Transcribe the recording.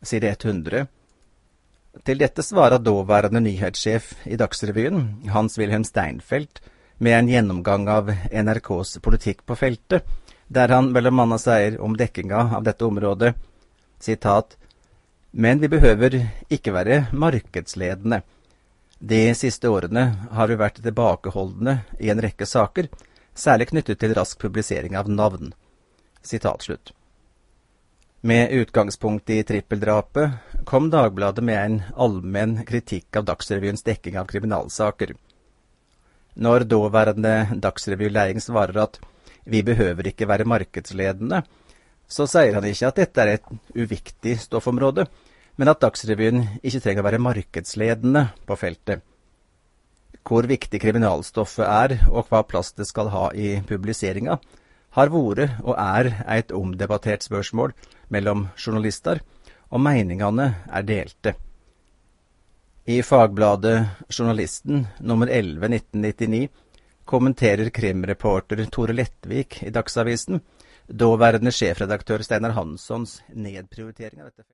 side 100. Til dette svarer dåværende nyhetssjef i Dagsrevyen, Hans-Wilhelm Steinfeld, med en gjennomgang av NRKs politikk på feltet, der han mellom annet sier om dekkinga av dette området, sitat, «Men vi behøver ikke være markedsledende. De siste årene har vi vært tilbakeholdne i en rekke saker, særlig knyttet til rask publisering av navn.» Sitat slutt. Med utgangspunkt i trippeldrapet kom Dagbladet med en allmenn kritikk av Dagsrevyens dekking av kriminalsaker. Når dåværende Dagsrevy-leiing svarer at «vi behøver ikke være markedsledende», så sier han ikke at dette er et uviktig stoffområde, men at Dagsrevyen ikke trenger å være markedsledende på feltet. Hvor viktig kriminalstoffet er, og hva plass det skal ha i publiseringa, har vært og er et omdebattert spørsmål mellom journalister, og meningene er delte. I fagbladet Journalisten nummer 11 1999 kommenterer krimreporter Tore Lettvik i Dagsavisen dåværende sjefredaktør Steinar Hanssons nedprioritering av dette.